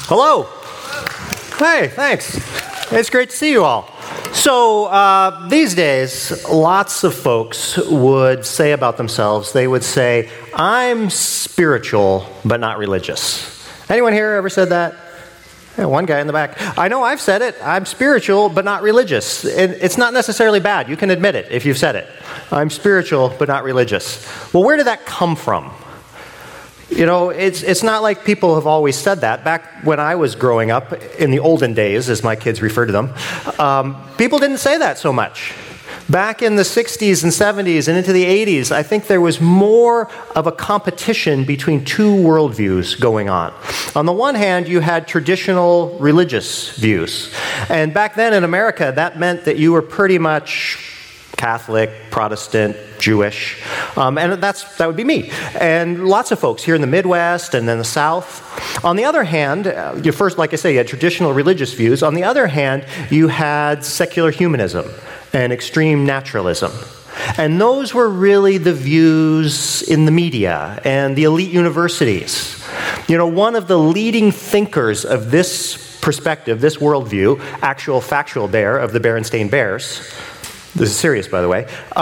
Hello. Hey, thanks. It's great to see you all. So these days, lots of folks would say about themselves, they would say, I'm spiritual, but not religious. Anyone here ever said that? Yeah, one guy in the back. I know I've said it. I'm spiritual, but not religious. It's not necessarily bad. You can admit it if you've said it. I'm spiritual, but not religious. Well, where did that come from? You know, it's not like people have always said that. Back when I was growing up, in the olden days, as my kids refer to them, people didn't say that so much. Back in the 60s and 70s and into the 80s, I think there was more of a competition between two worldviews going on. On the one hand, you had traditional religious views. And back then in America, that meant that you were pretty much Catholic, Protestant, Jewish, and that would be me. And lots of folks here in the Midwest and then the South. On the other hand, you first, like I say, you had traditional religious views. On the other hand, you had secular humanism and extreme naturalism. And those were really the views in the media and the elite universities. You know, one of the leading thinkers of this perspective, this worldview, actual factual bear of the Berenstain Bears, this is serious, by the way.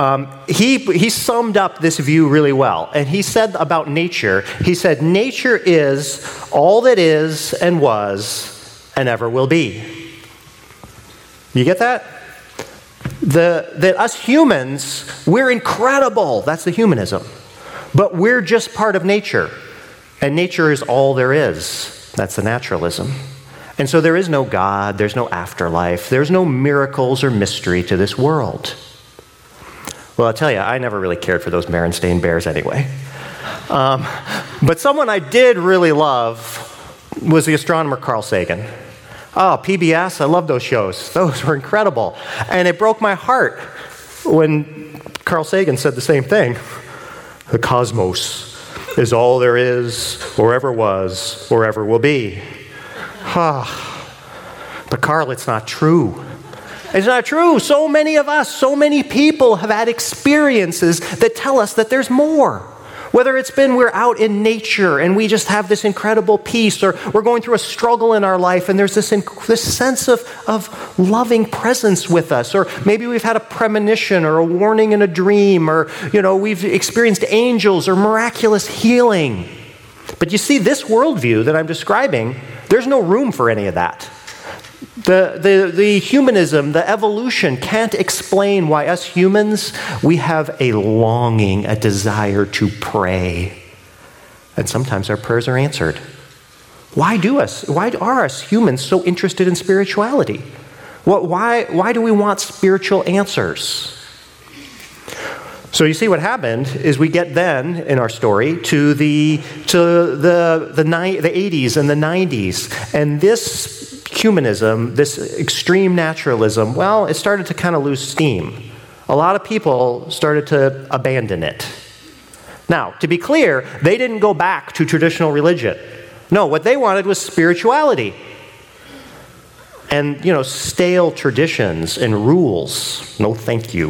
He summed up this view really well. And he said about nature, he said, nature is all that is and was and ever will be. You get that? That us humans, we're incredible. That's the humanism. But we're just part of nature. And nature is all there is. That's the naturalism. And so there is no God, there's no afterlife, there's no miracles or mystery to this world. Well, I'll tell you, I never really cared for those Berenstain Bears anyway. But someone I did really love was the astronomer Carl Sagan. Oh, PBS, I love those shows. Those were incredible. And it broke my heart when Carl Sagan said the same thing. The cosmos is all there is, or ever was, or ever will be. But Carl, it's not true. It's not true. So many of us, so many people have had experiences that tell us that there's more. Whether it's been we're out in nature and we just have this incredible peace, or we're going through a struggle in our life and there's this sense of loving presence with us, or maybe we've had a premonition or a warning in a dream, or we've experienced angels or miraculous healing. But you see, this worldview that I'm describing, there's no room for any of that. The humanism, the evolution can't explain why us humans, we have a longing, a desire to pray. And sometimes our prayers are answered. Why are us humans so interested in spirituality? Why do we want spiritual answers? So you see what happened is we get then in our story to the 80s and the 90s, and this humanism, this extreme naturalism, well, it started to kind of lose steam. A lot of people started to abandon it. Now, to be clear, they didn't go back to traditional religion. No, what they wanted was spirituality. And, stale traditions and rules. No, thank you.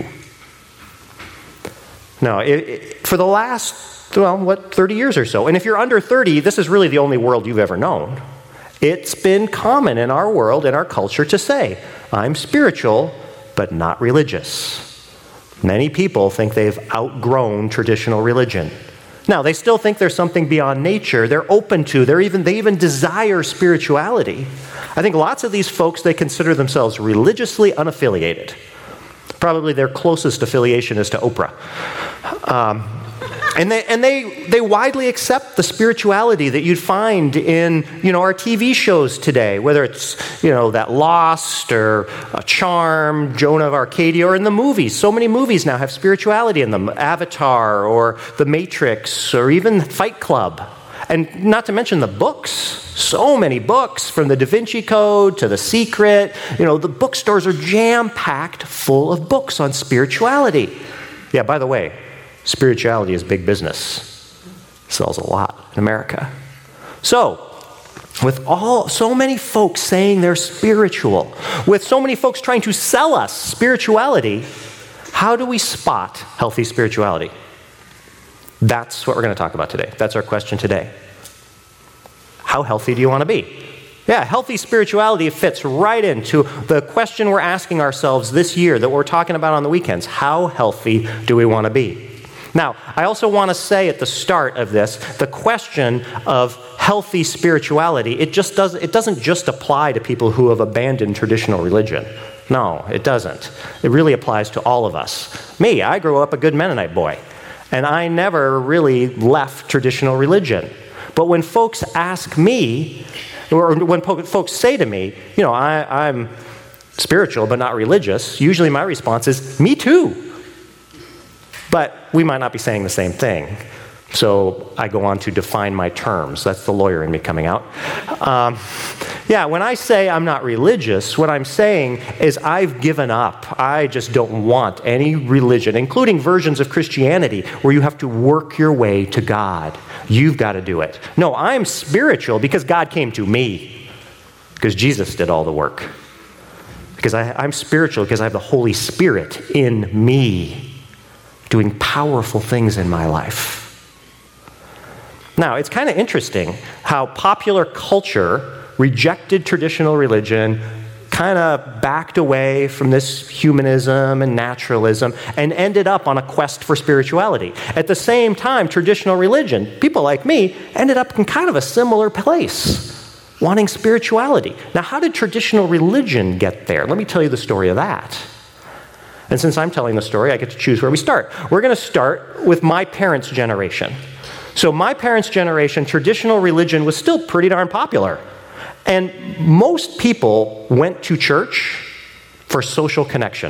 No, for the last, 30 years or so, and if you're under 30, this is really the only world you've ever known. It's been common in our world, in our culture, to say, I'm spiritual, but not religious. Many people think they've outgrown traditional religion. Now, they still think there's something beyond nature. They're open to, they even desire spirituality. I think lots of these folks, they consider themselves religiously unaffiliated. Probably their closest affiliation is to Oprah. And they widely accept the spirituality that you'd find in, our TV shows today, whether it's, that Lost or Charmed, Joan of Arcadia, or in the movies. So many movies now have spirituality in them. Avatar or The Matrix or even Fight Club. And not to mention the books. So many books, from the Da Vinci Code to The Secret. The bookstores are jam-packed full of books on spirituality. Yeah, by the way, spirituality is big business. Sells a lot in America. So, with so many folks saying they're spiritual, with so many folks trying to sell us spirituality, how do we spot healthy spirituality? That's what we're going to talk about today. That's our question today. How healthy do you want to be? Yeah, healthy spirituality fits right into the question we're asking ourselves this year that we're talking about on the weekends. How healthy do we want to be? Now, I also want to say at the start of this, the question of healthy spirituality, it doesn't just apply to people who have abandoned traditional religion. No, it doesn't. It really applies to all of us. Me, I grew up a good Mennonite boy, and I never really left traditional religion. But when folks ask me, or when folks say to me, I'm spiritual but not religious, usually my response is, me too. But we might not be saying the same thing. So I go on to define my terms. That's the lawyer in me coming out. When I say I'm not religious, what I'm saying is I've given up. I just don't want any religion, including versions of Christianity where you have to work your way to God. You've got to do it. No, I'm spiritual because God came to me, because Jesus did all the work. Because I'm spiritual because I have the Holy Spirit in me, doing powerful things in my life. Now, it's kind of interesting how popular culture rejected traditional religion, kind of backed away from this humanism and naturalism, and ended up on a quest for spirituality. At the same time, traditional religion, people like me, ended up in kind of a similar place, wanting spirituality. Now, how did traditional religion get there? Let me tell you the story of that. And since I'm telling the story, I get to choose where we start. We're going to start with my parents' generation. So my parents' generation, traditional religion was still pretty darn popular. And most people went to church for social connection.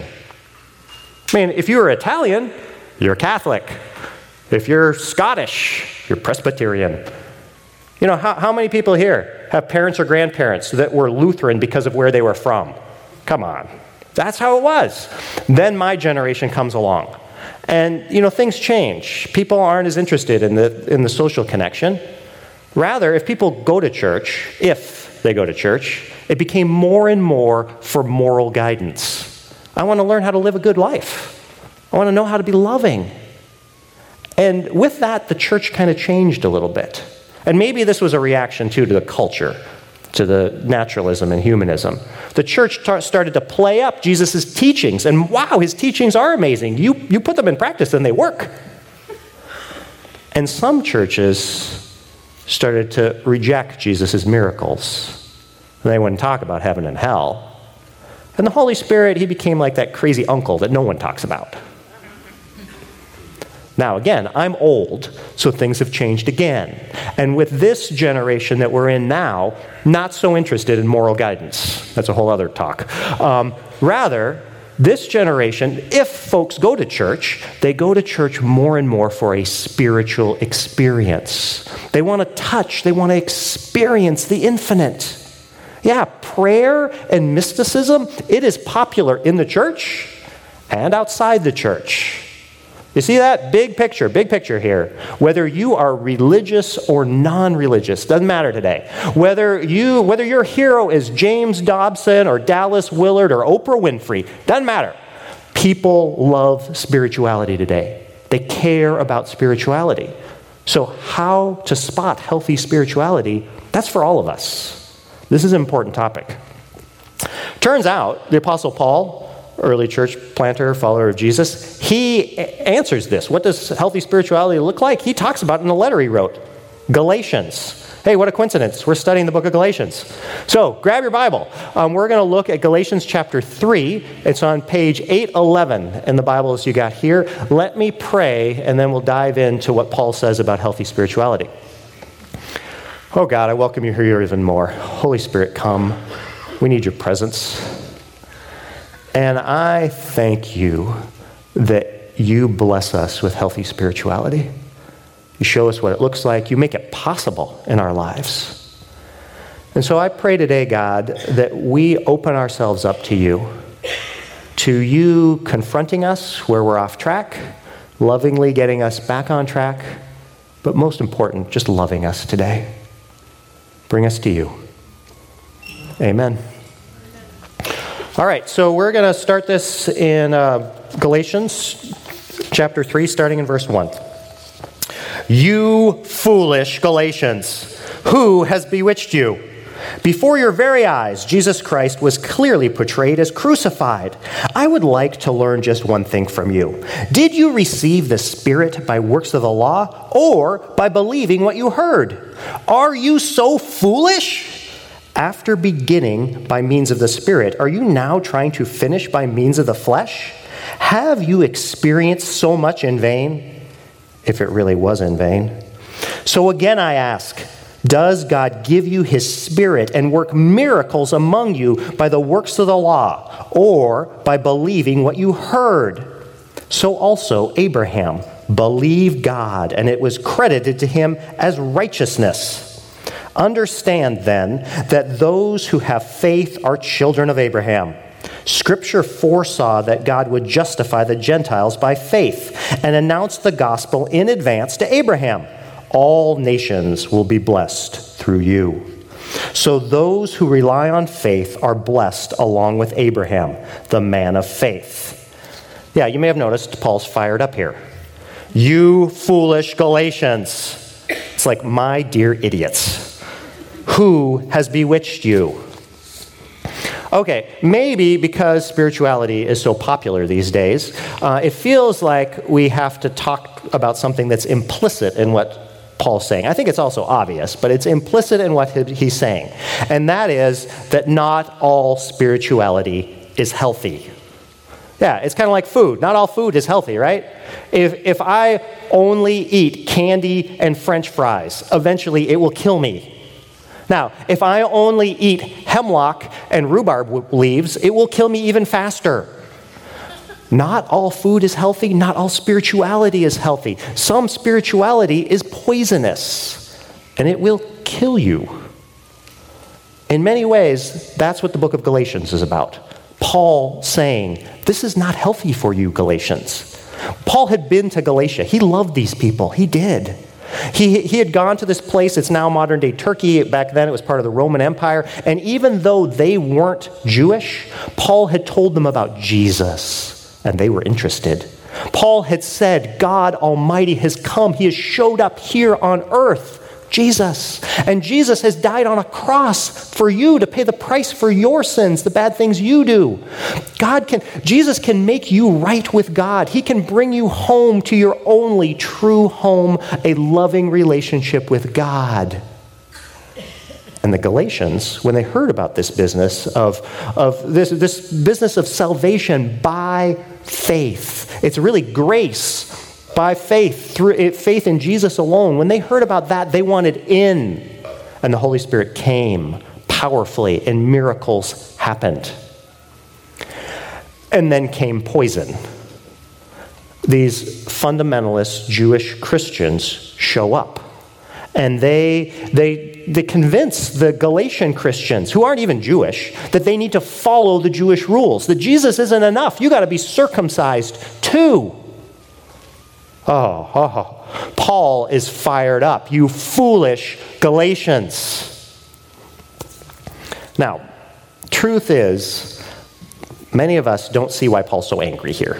I mean, if you were Italian, you're Catholic. If you're Scottish, you're Presbyterian. How many people here have parents or grandparents that were Lutheran because of where they were from? Come on. That's how it was. Then my generation comes along. And, things change. People aren't as interested in the social connection. Rather, if people go to church, it became more and more for moral guidance. I want to learn how to live a good life. I want to know how to be loving. And with that, the church kind of changed a little bit. And maybe this was a reaction, too, to the culture, to the naturalism and humanism. The church started to play up Jesus' teachings, and wow, his teachings are amazing. You put them in practice and they work. And some churches started to reject Jesus' miracles. They wouldn't talk about heaven and hell. And the Holy Spirit, he became like that crazy uncle that no one talks about. Now, again, I'm old, so things have changed again. And with this generation that we're in now, not so interested in moral guidance. That's a whole other talk. Rather, this generation, if folks go to church, they go to church more and more for a spiritual experience. They want to touch, they want to experience the infinite. Yeah, prayer and mysticism, it is popular in the church and outside the church. You see that? Big picture here. Whether you are religious or non-religious, doesn't matter today. Whether your hero is James Dobson or Dallas Willard or Oprah Winfrey, doesn't matter. People love spirituality today. They care about spirituality. So how to spot healthy spirituality, that's for all of us. This is an important topic. Turns out, the Apostle Paul, early church planter, follower of Jesus, he answers this. What does healthy spirituality look like? He talks about it in the letter he wrote, Galatians. Hey, what a coincidence. We're studying the book of Galatians. So grab your Bible. We're going to look at Galatians chapter 3. It's on page 811 in the Bibles you got here. Let me pray, and then we'll dive into what Paul says about healthy spirituality. Oh God, I welcome you here even more. Holy Spirit, come. We need your presence. And I thank you that you bless us with healthy spirituality. You show us what it looks like. You make it possible in our lives. And so I pray today, God, that we open ourselves up to you confronting us where we're off track, lovingly getting us back on track, but most important, just loving us today. Bring us to you. Amen. All right, so we're going to start this in Galatians chapter 3, starting in verse 1. You foolish Galatians, who has bewitched you? Before your very eyes, Jesus Christ was clearly portrayed as crucified. I would like to learn just one thing from you. Did you receive the Spirit by works of the law or by believing what you heard? Are you so foolish? After beginning by means of the Spirit, are you now trying to finish by means of the flesh? Have you experienced so much in vain? If it really was in vain. So again I ask, does God give you his Spirit and work miracles among you by the works of the law or by believing what you heard? So also Abraham believed God, and it was credited to him as righteousness. Understand then that those who have faith are children of Abraham. Scripture foresaw that God would justify the Gentiles by faith and announced the gospel in advance to Abraham. All nations will be blessed through you. So those who rely on faith are blessed along with Abraham, the man of faith. Yeah, you may have noticed Paul's fired up here. You foolish Galatians. It's like, my dear idiots. Who has bewitched you? Okay, maybe because spirituality is so popular these days, it feels like we have to talk about something that's implicit in what Paul's saying. I think it's also obvious, but it's implicit in what he's saying. And that is that not all spirituality is healthy. Yeah, it's kind of like food. Not all food is healthy, right? If I only eat candy and French fries, eventually it will kill me. Now, if I only eat hemlock and rhubarb leaves, it will kill me even faster. Not all food is healthy. Not all spirituality is healthy. Some spirituality is poisonous, and it will kill you. In many ways, that's what the book of Galatians is about. Paul saying, this is not healthy for you, Galatians. Paul had been to Galatia. He loved these people. He did. He had gone to this place. It's now modern-day Turkey. Back then, it was part of the Roman Empire. And even though they weren't Jewish, Paul had told them about Jesus. And they were interested. Paul had said, God Almighty has come. He has showed up here on earth, Jesus. And Jesus has died on a cross for you to pay the price for your sins, the bad things you do. Jesus can make you right with God. He can bring you home to your only true home, a loving relationship with God. And the Galatians, when they heard about this business of this business of salvation by faith, it's really grace by faith, through faith in Jesus alone. When they heard about that, they wanted in. And the Holy Spirit came powerfully, and miracles happened. And then came poison. These fundamentalist Jewish Christians show up. And they convince the Galatian Christians, who aren't even Jewish, that they need to follow the Jewish rules, that Jesus isn't enough. You got to be circumcised too. Paul is fired up. You foolish Galatians. Now, truth is, many of us don't see why Paul's so angry here.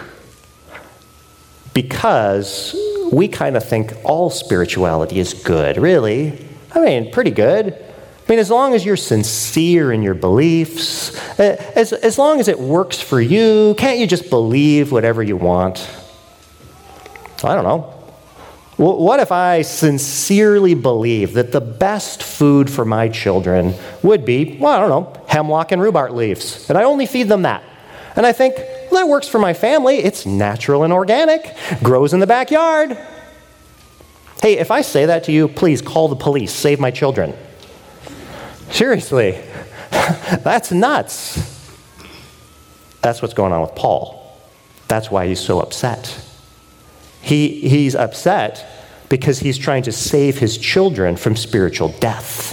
Because we kind of think all spirituality is good, really. I mean, pretty good. I mean, as long as you're sincere in your beliefs, as long as it works for you, can't you just believe whatever you want? I don't know. What if I sincerely believe that the best food for my children would be, well, I don't know, hemlock and rhubarb leaves, and I only feed them that? And I think, well, that works for my family. It's natural and organic, grows in the backyard. Hey, if I say that to you, please call the police, save my children. Seriously, that's nuts. That's what's going on with Paul. That's why he's so upset. He's upset because he's trying to save his children from spiritual death.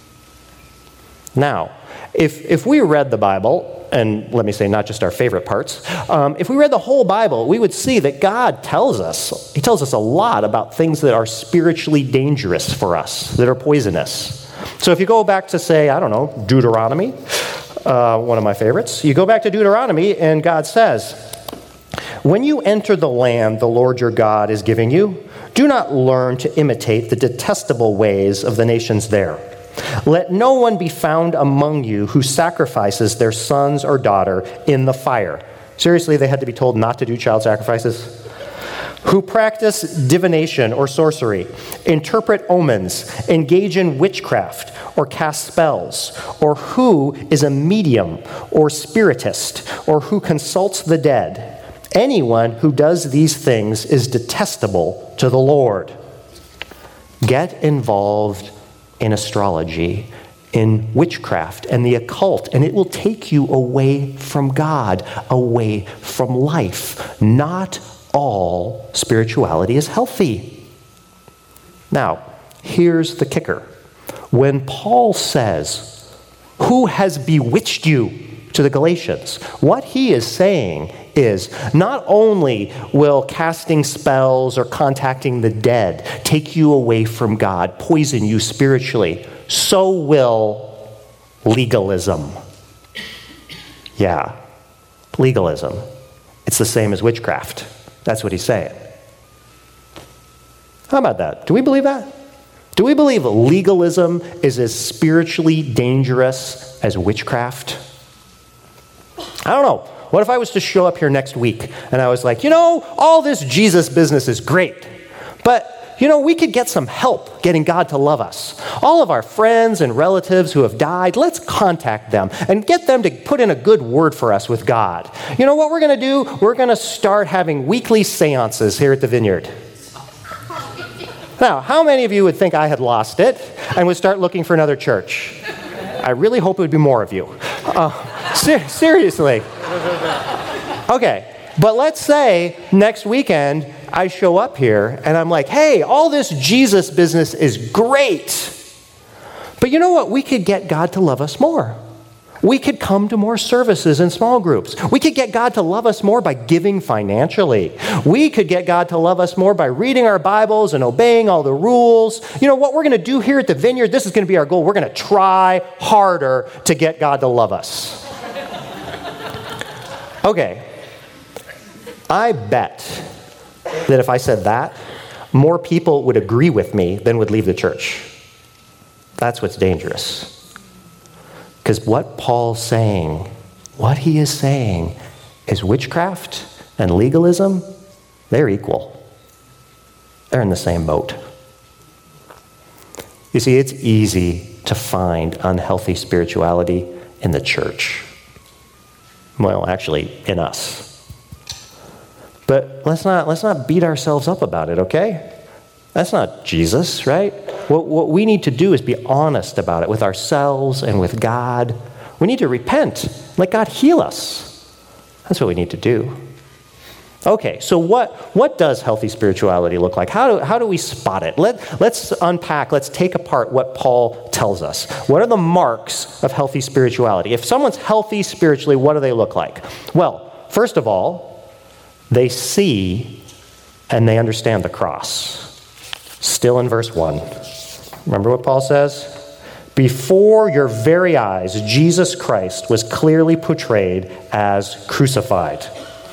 Now, if we read the Bible, and let me say not just our favorite parts, if we read the whole Bible, we would see that God tells us, he tells us a lot about things that are spiritually dangerous for us, that are poisonous. So if you go back to, say, I don't know, Deuteronomy, one of my favorites, you go back to Deuteronomy and God says, when you enter the land the Lord your God is giving you, do not learn to imitate the detestable ways of the nations there. Let no one be found among you who sacrifices their sons or daughter in the fire. Seriously, they had to be told not to do child sacrifices? Who practice divination or sorcery, interpret omens, engage in witchcraft, or cast spells, or who is a medium or spiritist, or who consults the dead. Anyone who does these things is detestable to the Lord. Get involved in astrology, in witchcraft and the occult, and it will take you away from God, away from life. Not all spirituality is healthy. Now, here's the kicker. When Paul says, "Who has bewitched you?" to the Galatians, what he is saying is not only will casting spells or contacting the dead take you away from God, poison you spiritually, so will legalism. Yeah, legalism. It's the same as witchcraft. That's what he's saying. How about that? Do we believe that? Do we believe legalism is as spiritually dangerous as witchcraft? I don't know. What if I was to show up here next week and I was like, all this Jesus business is great, but we could get some help getting God to love us. All of our friends and relatives who have died, let's contact them and get them to put in a good word for us with God. You know what we're going to do? We're going to start having weekly seances here at the Vineyard. Now, how many of you would think I had lost it and would start looking for another church? I really hope it would be more of you. Seriously. Okay, but let's say next weekend I show up here and I'm like, hey, all this Jesus business is great. But you know what? We could get God to love us more. We could come to more services and small groups. We could get God to love us more by giving financially. We could get God to love us more by reading our Bibles and obeying all the rules. What we're going to do here at the Vineyard, this is going to be our goal. We're going to try harder to get God to love us. Okay. I bet that if I said that, more people would agree with me than would leave the church. That's what's dangerous. Because what Paul's saying, what he is saying, is witchcraft and legalism, they're equal. They're in the same boat. You see, it's easy to find unhealthy spirituality in the church. Well, actually, in us. But let's not beat ourselves up about it, okay? That's not Jesus, right? What we need to do is be honest about it with ourselves and with God. We need to repent. Let God heal us. That's what we need to do. Okay, so what does healthy spirituality look like? How do we spot it? Let's unpack, let's take apart what Paul tells us. What are the marks of healthy spirituality? If someone's healthy spiritually, what do they look like? Well, first of all, they see and they understand the cross. Still in verse 1. Remember what Paul says? Before your very eyes, Jesus Christ was clearly portrayed as crucified.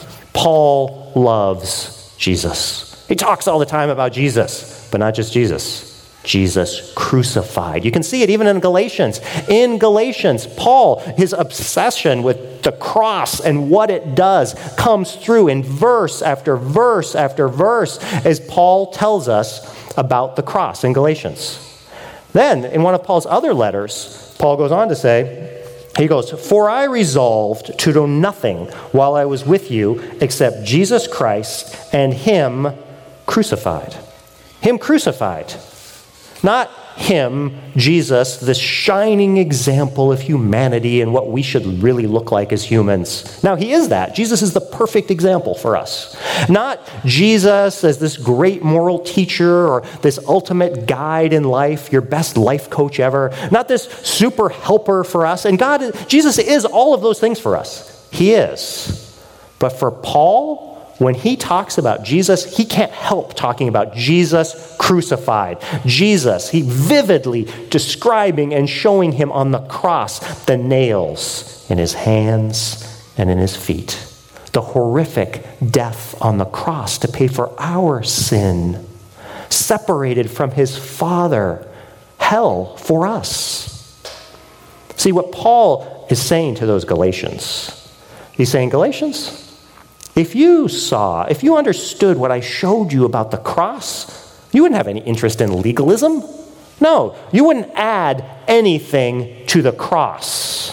Paul loves Jesus. He talks all the time about Jesus, but not just Jesus. Jesus crucified. You can see it even in Galatians. In Galatians, Paul, his obsession with the cross and what it does comes through in verse after verse after verse as Paul tells us about the cross in Galatians. Then, in one of Paul's other letters, Paul goes on to say, he goes, "For I resolved to do nothing while I was with you except Jesus Christ and Him crucified." Him crucified. Not Him, Jesus, the shining example of humanity and what we should really look like as humans. Now, He is that. Jesus is the perfect example for us. Not Jesus as this great moral teacher or this ultimate guide in life, your best life coach ever. Not this super helper for us. And Jesus is all of those things for us. He is. But for Paul, when he talks about Jesus, he can't help talking about Jesus crucified. Jesus, he vividly describing and showing him on the cross the nails in his hands and in his feet. The horrific death on the cross to pay for our sin. Separated from his Father, hell for us. See, what Paul is saying to those Galatians, he's saying, Galatians, if you understood what I showed you about the cross, you wouldn't have any interest in legalism. No, you wouldn't add anything to the cross.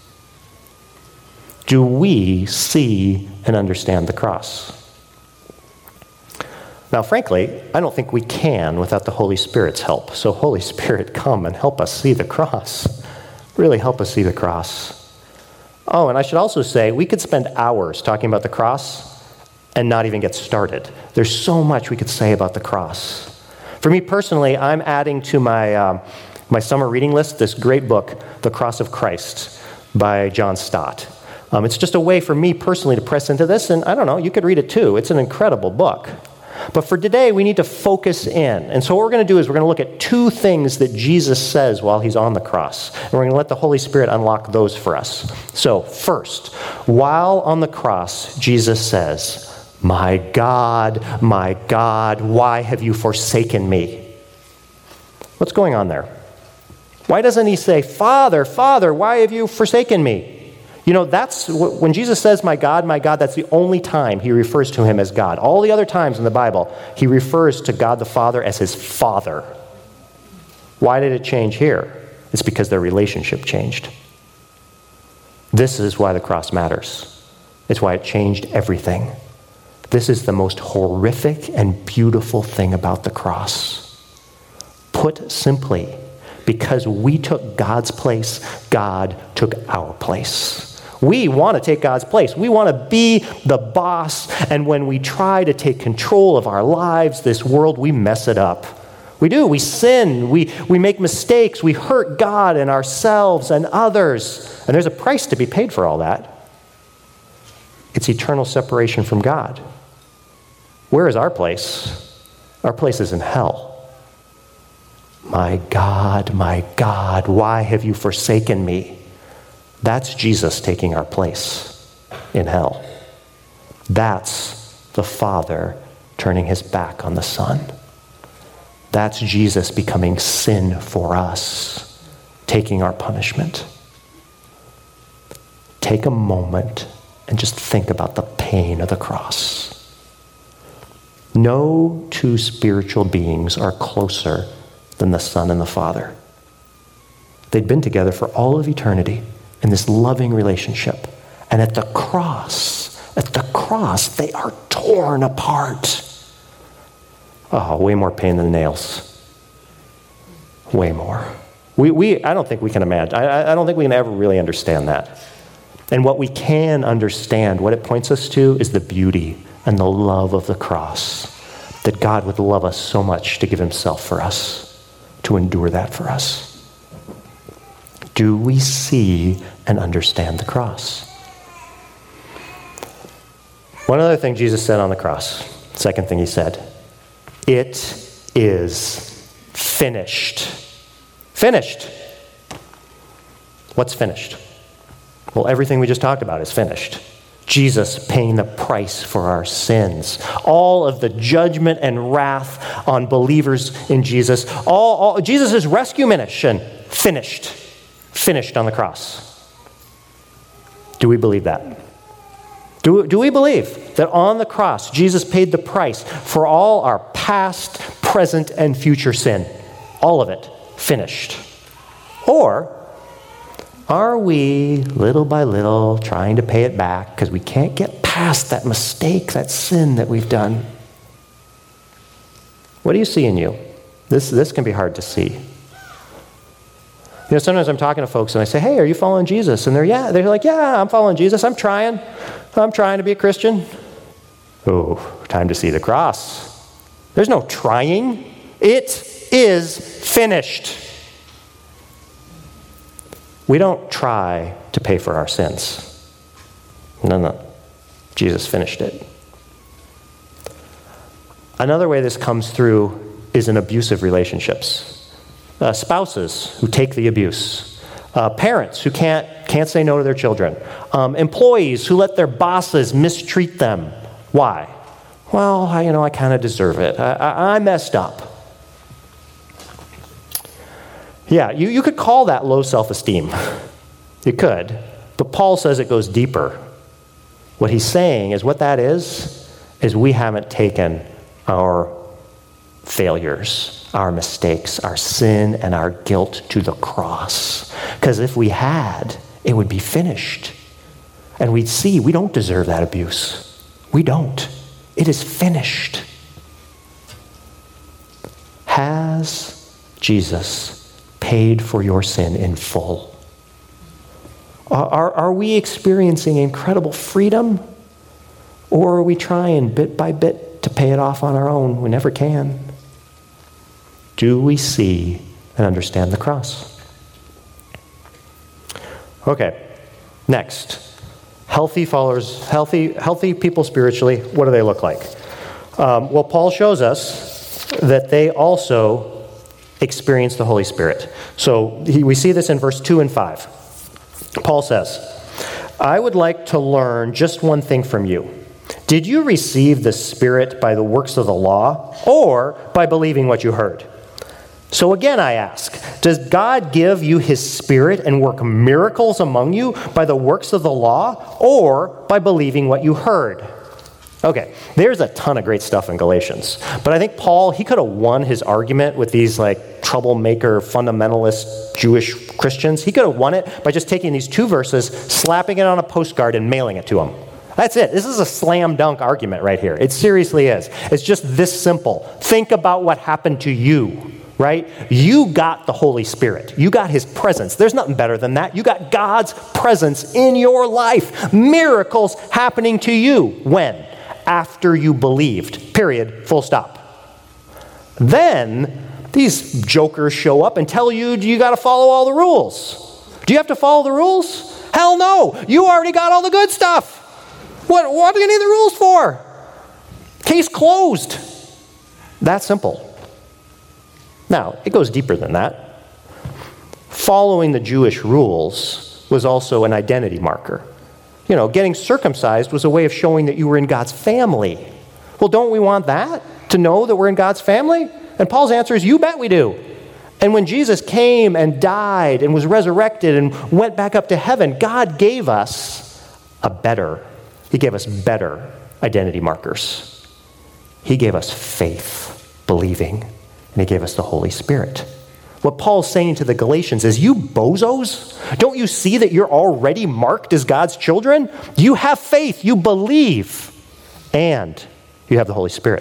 Do we see and understand the cross? Now, frankly, I don't think we can without the Holy Spirit's help. So, Holy Spirit, come and help us see the cross. Really help us see the cross. Oh, and I should also say, we could spend hours talking about the cross and not even get started. There's so much we could say about the cross. For me personally, I'm adding to my summer reading list this great book, The Cross of Christ, by John Stott. It's just a way for me personally to press into this, and I don't know, you could read it too. It's an incredible book. But for today, we need to focus in. And so what we're going to do is we're going to look at two things that Jesus says while he's on the cross. And we're going to let the Holy Spirit unlock those for us. So first, while on the cross, Jesus says, my God, why have you forsaken me? What's going on there? Why doesn't he say, Father, Father, why have you forsaken me? You know, that's when Jesus says, my God, that's the only time he refers to him as God. All the other times in the Bible, he refers to God the Father as his Father. Why did it change here? It's because their relationship changed. This is why the cross matters. It's why it changed everything. This is the most horrific and beautiful thing about the cross. Put simply, because we took God's place, God took our place. We want to take God's place. We want to be the boss, and when we try to take control of our lives, this world, we mess it up. We do. We sin. We make mistakes. We hurt God and ourselves and others. And there's a price to be paid for all that. It's eternal separation from God. Where is our place? Our place is in hell. My God, why have you forsaken me? That's Jesus taking our place in hell. That's the Father turning his back on the Son. That's Jesus becoming sin for us, taking our punishment. Take a moment and just think about the pain of the cross. No two spiritual beings are closer than the Son and the Father. They'd been together for all of eternity in this loving relationship. And at the cross, they are torn apart. Oh, way more pain than nails. Way more. I don't think we can imagine. I don't think we can ever really understand that. And what we can understand, what it points us to, is the beauty and the love of the cross. That God would love us so much to give himself for us, to endure that for us. Do we see and understand the cross? One other thing Jesus said on the cross, second thing he said, it is finished. Finished. What's finished? Well, everything we just talked about is finished. Jesus paying the price for our sins. All of the judgment and wrath on believers in Jesus. All Jesus' rescue mission, finished. Finished on the cross. Do we believe that? Do we believe that on the cross, Jesus paid the price for all our past, present, and future sin? All of it. Finished. Or are we, little by little, trying to pay it back because we can't get past that mistake, that sin that we've done? What do you see in you? This can be hard to see. You know, sometimes I'm talking to folks and I say, hey, are you following Jesus? And they're like, yeah, I'm following Jesus. I'm trying to be a Christian. Oh, time to see the cross. There's no trying. It is finished. We don't try to pay for our sins. No. Jesus finished it. Another way this comes through is in abusive relationships. Spouses who take the abuse. Parents who can't say no to their children. Employees who let their bosses mistreat them. Why? Well, I kind of deserve it. I messed up. Yeah, you could call that low self-esteem. You could. But Paul says it goes deeper. What he's saying is what that is we haven't taken our failures, our mistakes, our sin, and our guilt to the cross. Because if we had, it would be finished. And we'd see we don't deserve that abuse. We don't. It is finished. Has Jesus paid for your sin in full? Are we experiencing incredible freedom? Or are we trying bit by bit to pay it off on our own? We never can. Do we see and understand the cross? Okay, next. Healthy followers, healthy people spiritually, what do they look like? Well, Paul shows us that they also experience the Holy Spirit. So we see this in verse 2 and 5. Paul says, I would like to learn just one thing from you. Did you receive the Spirit by the works of the law or by believing what you heard? So again, I ask, does God give you his Spirit and work miracles among you by the works of the law or by believing what you heard? Okay, there's a ton of great stuff in Galatians. But I think Paul, he could have won his argument with these troublemaker, fundamentalist Jewish Christians. He could have won it by just taking these two verses, slapping it on a postcard, and mailing it to them. That's it. This is a slam dunk argument right here. It seriously is. It's just this simple. Think about what happened to you, right? You got the Holy Spirit. You got his presence. There's nothing better than that. You got God's presence in your life. Miracles happening to you. When? After you believed. Period. Full stop. Then these jokers show up and tell you got to follow all the rules. Do you have to follow the rules? Hell no. You already got all the good stuff. What do you need the rules for? Case closed. That simple. Now, it goes deeper than that. Following the Jewish rules was also an identity marker. Getting circumcised was a way of showing that you were in God's family. Well, don't we want that? To know that we're in God's family? And Paul's answer is, you bet we do. And when Jesus came and died and was resurrected and went back up to heaven, God gave us He gave us better identity markers. He gave us faith, believing, and he gave us the Holy Spirit. What Paul's saying to the Galatians is, you bozos, don't you see that you're already marked as God's children? You have faith, you believe, and you have the Holy Spirit.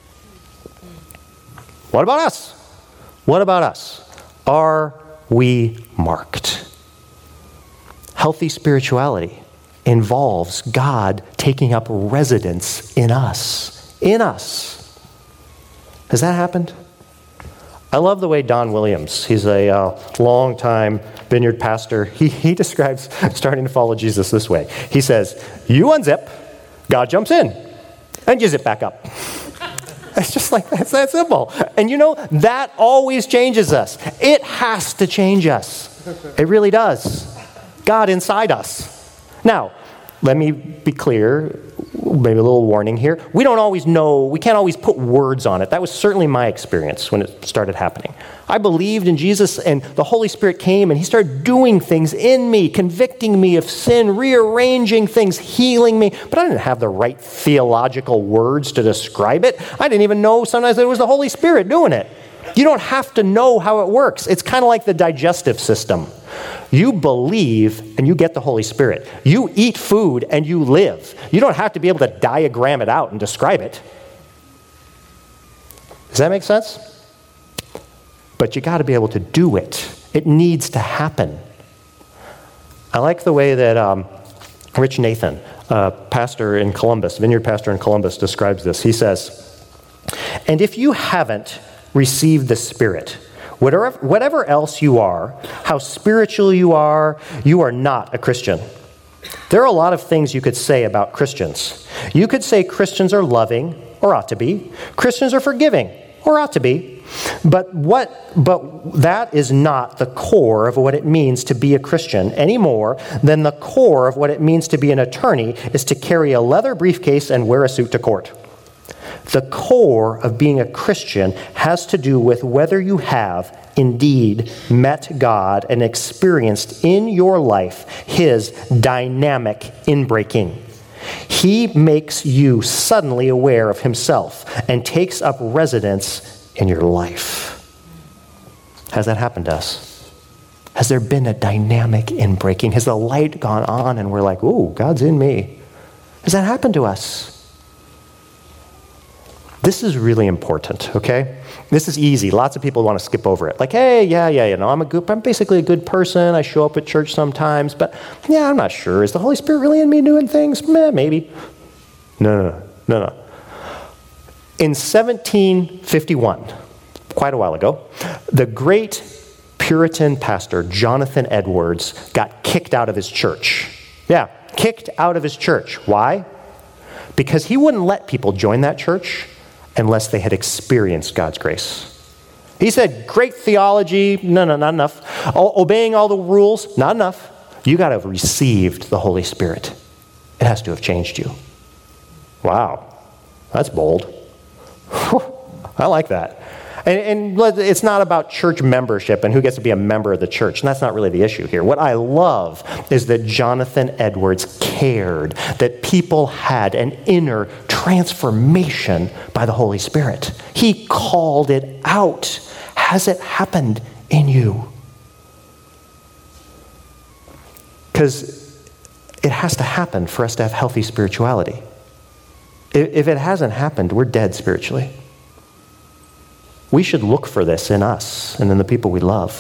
What about us? What about us? Are we marked? Healthy spirituality involves God taking up residence in us. In us. Has that happened? I love the way Don Williams, he's a long-time vineyard pastor, he describes starting to follow Jesus this way. He says, you unzip, God jumps in, and you zip back up. It's just it's that simple. And that always changes us. It has to change us. It really does. God inside us. Now, let me be clear, maybe a little warning here. We don't always know, we can't always put words on it. That was certainly my experience when it started happening. I believed in Jesus and the Holy Spirit came and he started doing things in me, convicting me of sin, rearranging things, healing me. But I didn't have the right theological words to describe it. I didn't even know sometimes that it was the Holy Spirit doing it. You don't have to know how it works. It's kind of like the digestive system. You believe and you get the Holy Spirit. You eat food and you live. You don't have to be able to diagram it out and describe it. Does that make sense? But you got to be able to do it. It needs to happen. I like the way that Rich Nathan, pastor in Columbus, vineyard pastor in Columbus, describes this. He says, and if you haven't received the Spirit, whatever else you are, how spiritual you are not a Christian. There are a lot of things you could say about Christians. You could say Christians are loving, or ought to be. Christians are forgiving, or ought to be. But that is not the core of what it means to be a Christian any more than the core of what it means to be an attorney is to carry a leather briefcase and wear a suit to court. The core of being a Christian has to do with whether you have indeed met God and experienced in your life his dynamic inbreaking. He makes you suddenly aware of himself and takes up residence in your life. Has that happened to us? Has there been a dynamic inbreaking? Has the light gone on and we're like, ooh, God's in me? Has that happened to us? This is really important, okay? This is easy. Lots of people want to skip over it. Like, hey, I'm basically a good person. I show up at church sometimes, but yeah, I'm not sure. Is the Holy Spirit really in me doing things? Maybe. No. In 1751, quite a while ago, the great Puritan pastor Jonathan Edwards got kicked out of his church. Yeah, kicked out of his church. Why? Because he wouldn't let people join that church unless they had experienced God's grace. He said, great theology, no, not enough. Obeying all the rules, not enough. You got to have received the Holy Spirit. It has to have changed you. Wow, that's bold. I like that. And it's not about church membership and who gets to be a member of the church. And that's not really the issue here. What I love is that Jonathan Edwards cared that people had an inner transformation by the Holy Spirit. He called it out. Has it happened in you? Because it has to happen for us to have healthy spirituality. If it hasn't happened, we're dead spiritually. We should look for this in us and in the people we love.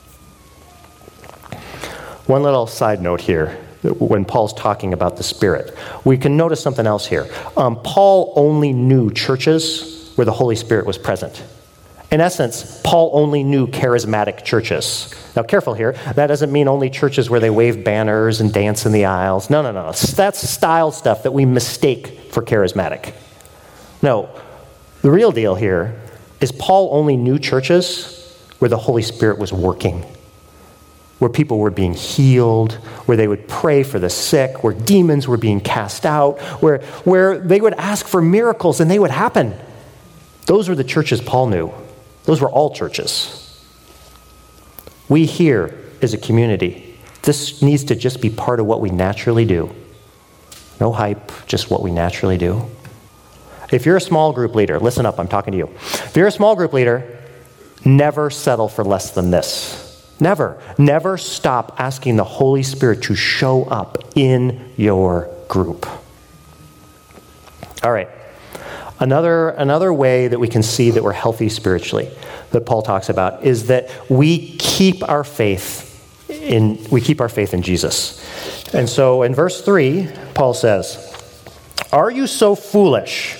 One little side note here, when Paul's talking about the Spirit, we can notice something else here. Paul only knew churches where the Holy Spirit was present. In essence, Paul only knew charismatic churches. Now, careful here. That doesn't mean only churches where they wave banners and dance in the aisles. No. That's style stuff that we mistake for charismatic. No, the real deal here is Paul only knew churches where the Holy Spirit was working, where people were being healed, where they would pray for the sick, where demons were being cast out, where they would ask for miracles and they would happen. Those were the churches Paul knew. Those were all churches. We here as a community, this needs to just be part of what we naturally do. No hype, just what we naturally do. If you're a small group leader, listen up, I'm talking to you. If you're a small group leader, never settle for less than this. Never stop asking the Holy Spirit to show up in your group. All right. Another way that we can see that we're healthy spiritually, that Paul talks about, is that we keep our faith in Jesus. And so in verse 3, Paul says, Are you so foolish?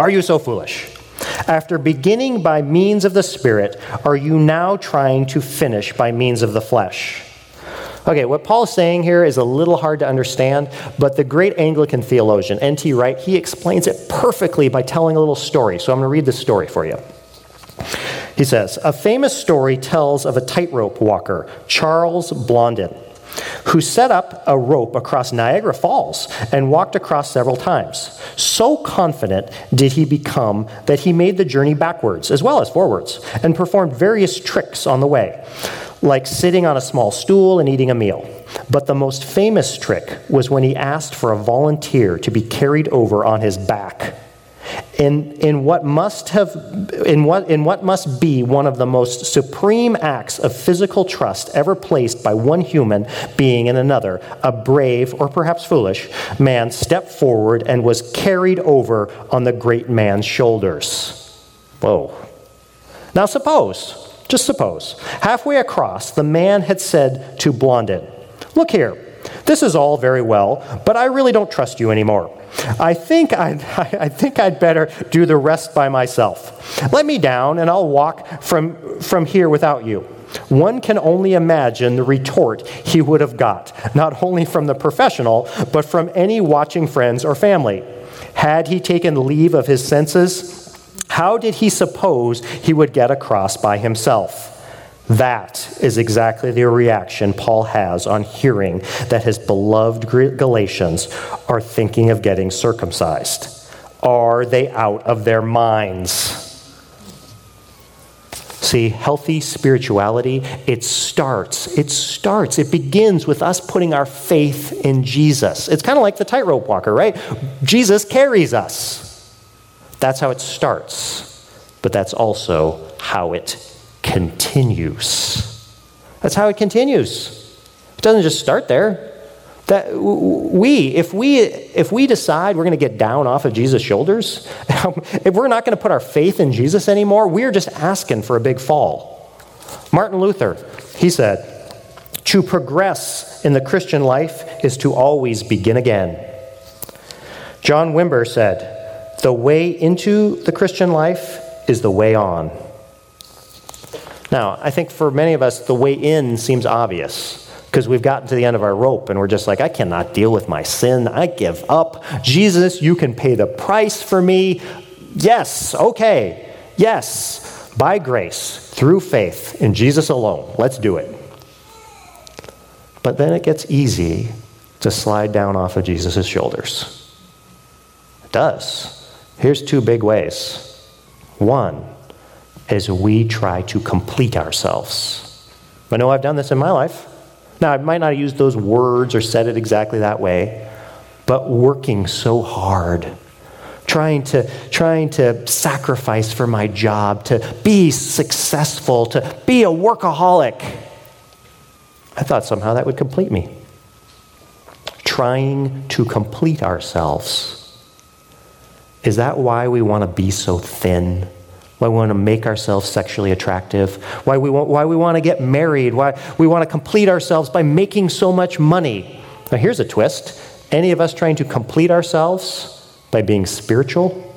After beginning by means of the Spirit, are you now trying to finish by means of the flesh? Okay, what Paul is saying here is a little hard to understand, but the great Anglican theologian, N.T. Wright, he explains it perfectly by telling a little story. So I'm going to read this story for you. He says, a famous story tells of a tightrope walker, Charles Blondin, who set up a rope across Niagara Falls and walked across several times. So confident did he become that he made the journey backwards as well as forwards and performed various tricks on the way, like sitting on a small stool and eating a meal. But the most famous trick was when he asked for a volunteer to be carried over on his back. In what must be one of the most supreme acts of physical trust ever placed by one human being in another, a brave, or perhaps foolish, man stepped forward and was carried over on the great man's shoulders. Whoa. Now just suppose, halfway across, the man had said to Blondin, "Look here, this is all very well, but I really don't trust you anymore. I think I'd better do the rest by myself. Let me down and I'll walk from here without you." One can only imagine the retort he would have got, not only from the professional, but from any watching friends or family. Had he taken leave of his senses? How did he suppose he would get across by himself? That is exactly the reaction Paul has on hearing that his beloved Galatians are thinking of getting circumcised. Are they out of their minds? See, healthy spirituality, it begins with us putting our faith in Jesus. It's kind of like the tightrope walker, right? Jesus carries us. That's how it starts, but that's also how it continues. That's how it continues. It doesn't just start there. That if we decide we're going to get down off of Jesus' shoulders, if we're not going to put our faith in Jesus anymore, we're just asking for a big fall. Martin Luther, he said, to progress in the Christian life is to always begin again. John Wimber said, the way into the Christian life is the way on. Now, I think for many of us, the way in seems obvious, because we've gotten to the end of our rope and we're just like, I cannot deal with my sin. I give up. Jesus, you can pay the price for me. Yes, okay. Yes, by grace, through faith in Jesus alone. Let's do it. But then it gets easy to slide down off of Jesus' shoulders. It does. Here's two big ways. One is we try to complete ourselves. I know I've done this in my life. Now, I might not have used those words or said it exactly that way, but working so hard, trying to sacrifice for my job, to be successful, to be a workaholic. I thought somehow that would complete me. Trying to complete ourselves. Is that why we want to be so thin? Why we want to make ourselves sexually attractive, why we want to get married, why we want to complete ourselves by making so much money. Now here's a twist. Any of us trying to complete ourselves by being spiritual?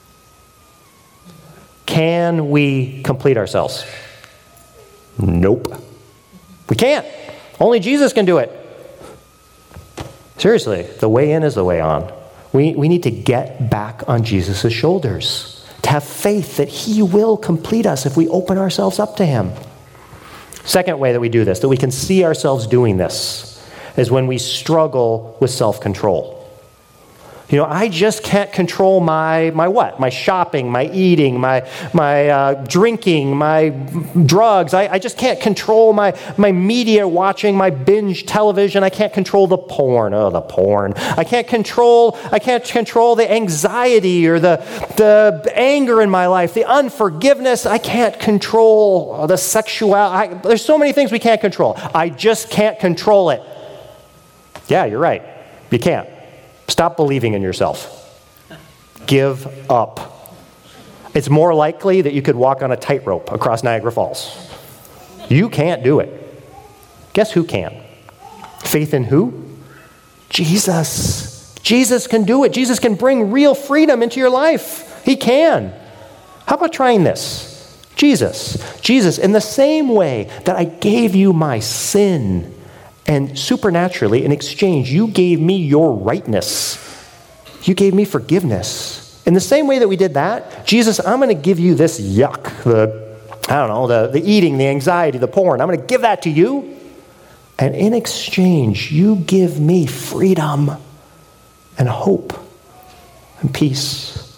Can we complete ourselves? Nope. We can't. Only Jesus can do it. Seriously, the way in is the way on. We need to get back on Jesus' shoulders. To have faith that he will complete us if we open ourselves up to him. Second way that we do this, that we can see ourselves doing this, is when we struggle with self-control. You know, I just can't control my what? My shopping, my eating, my drinking, my drugs. I just can't control my media watching, my binge television. I can't control the porn. Oh, the porn. I can't control the anxiety or the anger in my life, the unforgiveness. I can't control the sexuality. There's so many things we can't control. I just can't control it. Yeah, you're right. You can't. Stop believing in yourself. Give up. It's more likely that you could walk on a tightrope across Niagara Falls. You can't do it. Guess who can? Faith in who? Jesus. Jesus can do it. Jesus can bring real freedom into your life. He can. How about trying this? Jesus, in the same way that I gave you my sin, and supernaturally, in exchange, you gave me your rightness. You gave me forgiveness. In the same way that we did that, Jesus, I'm going to give you this yuck, the eating, the anxiety, the porn. I'm going to give that to you. And in exchange, you give me freedom and hope and peace.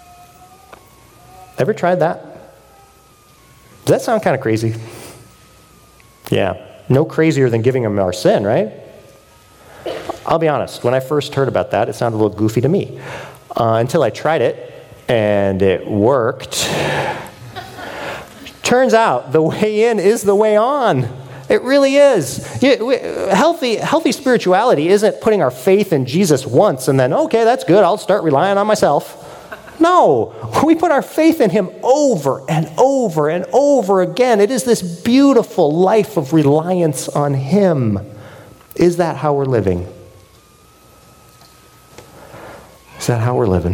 Ever tried that? Does that sound kind of crazy? Yeah. No crazier than giving him our sin, right? I'll be honest. When I first heard about that, it sounded a little goofy to me. Until I tried it, and it worked. Turns out the way in is the way on. It really is. Healthy spirituality isn't putting our faith in Jesus once and then, okay, that's good, I'll start relying on myself. No, we put our faith in him over and over and over again. It is this beautiful life of reliance on him. Is that how we're living? Is that how we're living?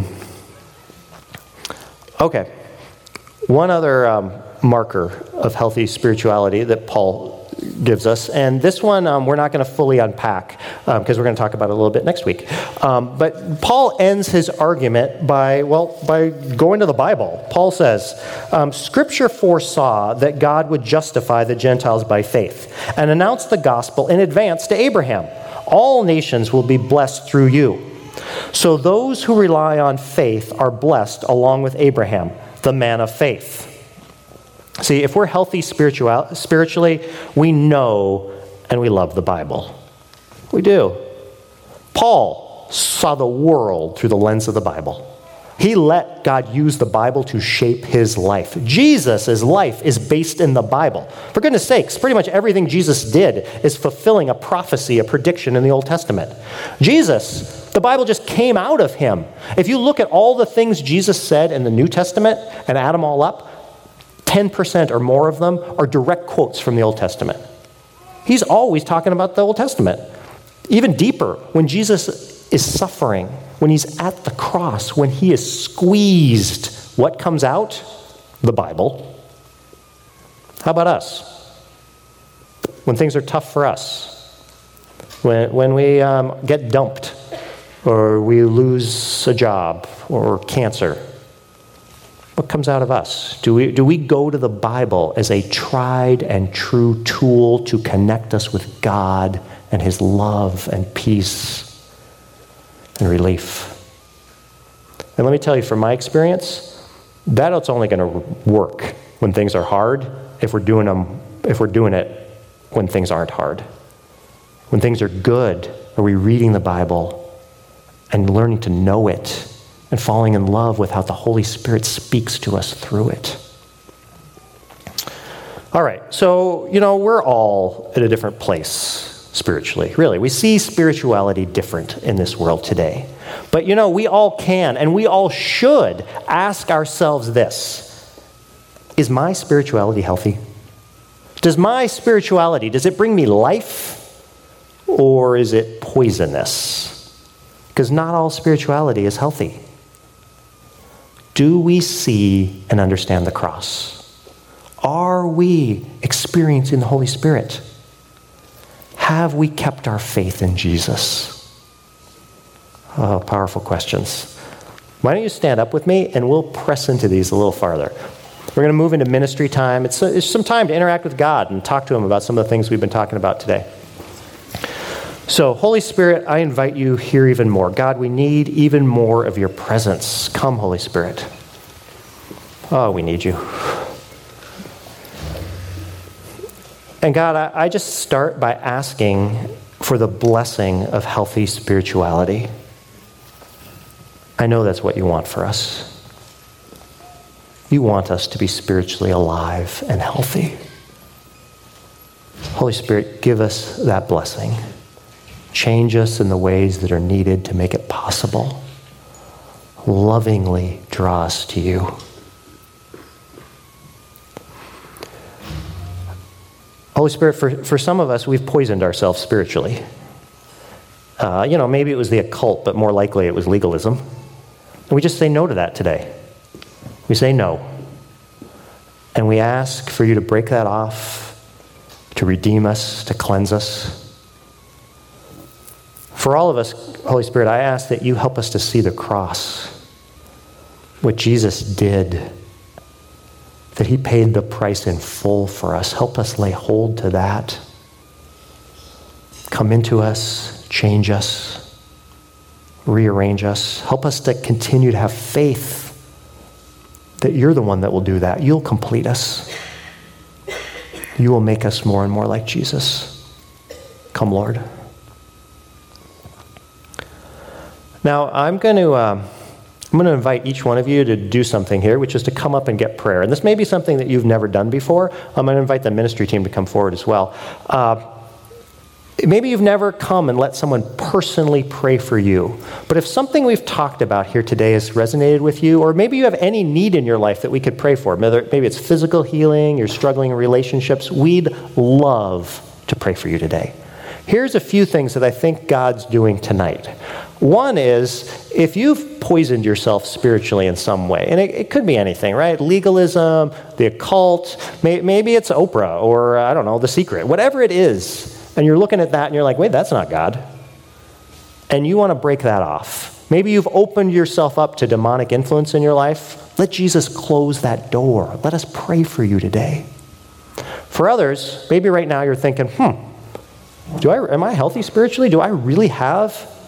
Okay. One other marker of healthy spirituality that Paul gives us, and this one we're not going to fully unpack because we're going to talk about it a little bit next week. But Paul ends his argument by going to the Bible. Paul says, Scripture foresaw that God would justify the Gentiles by faith and announced the gospel in advance to Abraham. All nations will be blessed through you. So those who rely on faith are blessed along with Abraham, the man of faith. See, if we're healthy spiritually, we know and we love the Bible. We do. Paul saw the world through the lens of the Bible. He let God use the Bible to shape his life. Jesus' life is based in the Bible. For goodness sakes, pretty much everything Jesus did is fulfilling a prophecy, a prediction in the Old Testament. Jesus, the Bible just came out of him. If you look at all the things Jesus said in the New Testament and add them all up, 10% or more of them are direct quotes from the Old Testament. He's always talking about the Old Testament. Even deeper, when Jesus is suffering, when he's at the cross, when he is squeezed, what comes out? The Bible. How about us? When things are tough for us, when we get dumped, or we lose a job, or cancer, what comes out of us? Do we go to the Bible as a tried and true tool to connect us with God and his love and peace and relief? And let me tell you, from my experience, that's only going to work when things are hard if we're doing it when things aren't hard. When things are good, are we reading the Bible and learning to know it and falling in love with how the Holy Spirit speaks to us through it? All right, so, we're all at a different place spiritually, really. We see spirituality different in this world today. But, we all can and we all should ask ourselves this: is my spirituality healthy? Does it bring me life, or is it poisonous? Because not all spirituality is healthy. Do we see and understand the cross? Are we experiencing the Holy Spirit? Have we kept our faith in Jesus? Oh, powerful questions. Why don't you stand up with me and we'll press into these a little farther. We're going to move into ministry time. It's some time to interact with God and talk to him about some of the things we've been talking about today. So, Holy Spirit, I invite you here even more. God, we need even more of your presence. Come, Holy Spirit. Oh, we need you. And God, I just start by asking for the blessing of healthy spirituality. I know that's what you want for us. You want us to be spiritually alive and healthy. Holy Spirit, give us that blessing. Change us in the ways that are needed to make it possible. Lovingly draw us to you. Holy Spirit, for some of us, we've poisoned ourselves spiritually. Maybe it was the occult, but more likely it was legalism. And we just say no to that today. We say no. And we ask for you to break that off, to redeem us, to cleanse us. For all of us, Holy Spirit, I ask that you help us to see the cross, what Jesus did, that he paid the price in full for us. Help us lay hold to that. Come into us, change us, rearrange us. Help us to continue to have faith that you're the one that will do that. You'll complete us. You will make us more and more like Jesus. Come, Lord. Now, I'm going to invite each one of you to do something here, which is to come up and get prayer. And this may be something that you've never done before. I'm going to invite the ministry team to come forward as well. Maybe you've never come and let someone personally pray for you. But if something we've talked about here today has resonated with you, or maybe you have any need in your life that we could pray for, maybe it's physical healing, you're struggling in relationships, we'd love to pray for you today. Here's a few things that I think God's doing tonight. One is, if you've poisoned yourself spiritually in some way, and it could be anything, right? Legalism, the occult, maybe it's Oprah, or I don't know, The Secret, whatever it is, and you're looking at that and you're like, wait, that's not God. And you want to break that off. Maybe you've opened yourself up to demonic influence in your life. Let Jesus close that door. Let us pray for you today. For others, maybe right now you're thinking, am I healthy spiritually? Do I really have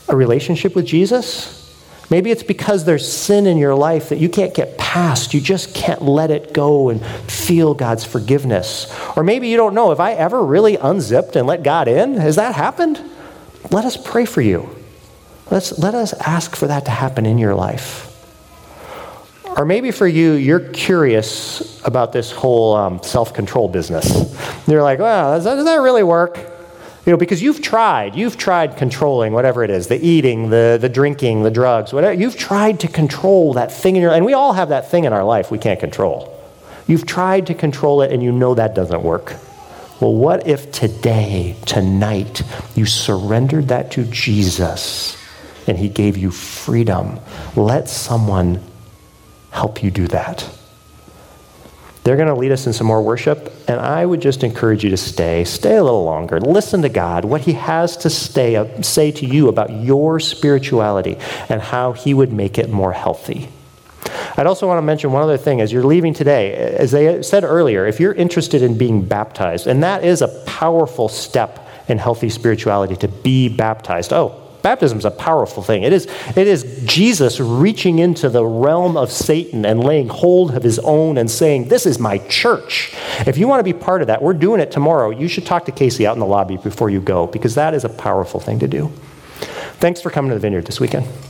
a relationship with Jesus. Maybe it's because there's sin in your life that you can't get past. You just can't let it go and feel God's forgiveness. Or maybe you don't know, have I ever really unzipped and let God in? Has that happened? Let us pray for you. Let us ask for that to happen in your life. Or maybe for you, you're curious about this whole self-control business. You're like, well, does that really work? Because you've tried controlling whatever it is, the eating, the drinking, the drugs, whatever. You've tried to control that thing in your life. And we all have that thing in our life we can't control. You've tried to control it and you know that doesn't work. Well, what if today, tonight, you surrendered that to Jesus and he gave you freedom? Let someone help you do that. They're going to lead us in some more worship, and I would just encourage you to stay a little longer. Listen to God, what he has to say to you about your spirituality and how he would make it more healthy. I'd also want to mention one other thing. As you're leaving today, as they said earlier, if you're interested in being baptized, and that is a powerful step in healthy spirituality, to be baptized. Baptism is a powerful thing. It is Jesus reaching into the realm of Satan and laying hold of his own and saying, this is my church. If you want to be part of that, we're doing it tomorrow. You should talk to Casey out in the lobby before you go, because that is a powerful thing to do. Thanks for coming to the Vineyard this weekend.